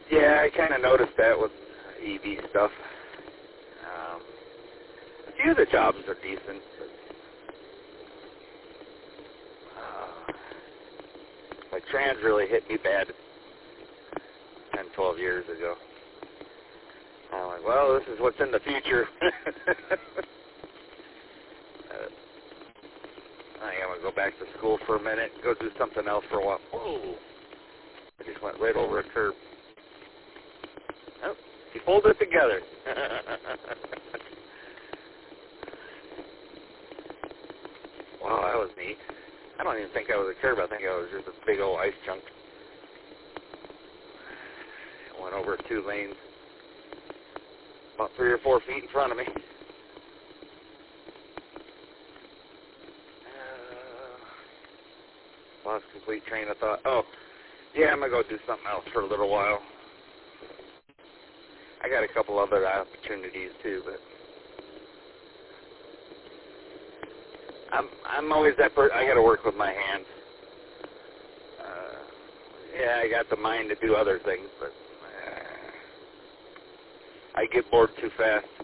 Yeah, I kind of noticed that with EV stuff. A few of the jobs are decent, but like trans really hit me bad 10, 12 years ago. I'm like, well, this is what's in the future. I think I'm going to go back to school for a minute, go do something else for a while. Whoa! I just went right over a curb. Oh, you pulled it together. Wow, that was neat. I don't even think I was a curb. I think I was just a big old ice chunk. I went over 2 lanes, about 3 or 4 feet in front of me. Lost complete train of thought. Oh, yeah, I'm going to go do something else for a little while. I got a couple other opportunities too, but I'm always that person. I got to work with my hands. Yeah, I got the mind to do other things, but I get bored too fast.